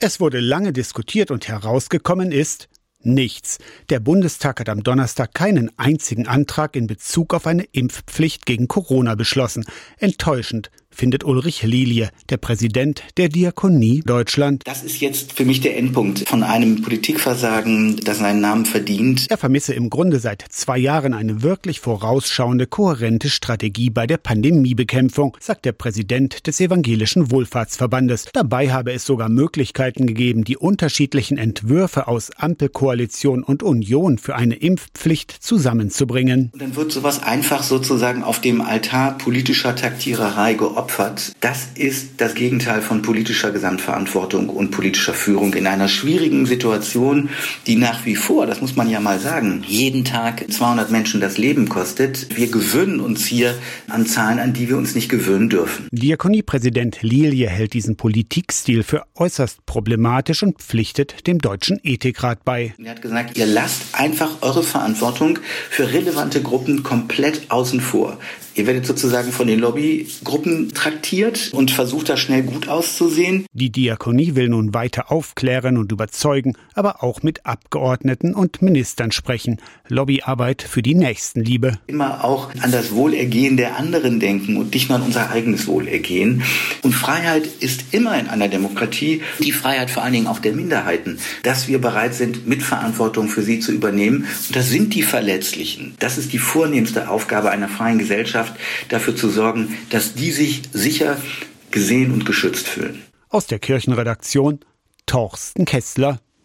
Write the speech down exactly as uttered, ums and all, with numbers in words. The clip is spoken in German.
Es wurde lange diskutiert und herausgekommen ist nichts. Der Bundestag hat am Donnerstag keinen einzigen Antrag in Bezug auf eine Impfpflicht gegen Corona beschlossen. Enttäuschend findet Ulrich Lilie, der Präsident der Diakonie Deutschland. Das ist jetzt für mich der Endpunkt von einem Politikversagen, das seinen Namen verdient. Er vermisse im Grunde seit zwei Jahren eine wirklich vorausschauende, kohärente Strategie bei der Pandemiebekämpfung, sagt der Präsident des Evangelischen Wohlfahrtsverbandes. Dabei habe es sogar Möglichkeiten gegeben, die unterschiedlichen Entwürfe aus Ampelkoalition und Union für eine Impfpflicht zusammenzubringen. Und dann wird sowas einfach sozusagen auf dem Altar politischer Taktiererei geopfert. Das ist das Gegenteil von politischer Gesamtverantwortung und politischer Führung in einer schwierigen Situation, die nach wie vor, das muss man ja mal sagen, jeden Tag zweihundert Menschen das Leben kostet. Wir gewöhnen uns hier an Zahlen, an die wir uns nicht gewöhnen dürfen. Diakoniepräsident Lilie hält diesen Politikstil für äußerst problematisch und pflichtet dem Deutschen Ethikrat bei. Er hat gesagt, ihr lasst einfach eure Verantwortung für relevante Gruppen komplett außen vor. Ihr werdet sozusagen von den Lobbygruppen traktiert und versucht, da schnell gut auszusehen. Die Diakonie will nun weiter aufklären und überzeugen, aber auch mit Abgeordneten und Ministern sprechen. Lobbyarbeit für die Nächstenliebe. Immer auch an das Wohlergehen der anderen denken und nicht nur an unser eigenes Wohlergehen. Und Freiheit ist immer in einer Demokratie die Freiheit vor allen Dingen auch der Minderheiten, dass wir bereit sind, Mitverantwortung für sie zu übernehmen. Und das sind die Verletzlichen. Das ist die vornehmste Aufgabe einer freien Gesellschaft, dafür zu sorgen, dass die sich sicher gesehen und geschützt fühlen. Aus der Kirchenredaktion Torsten Kessler.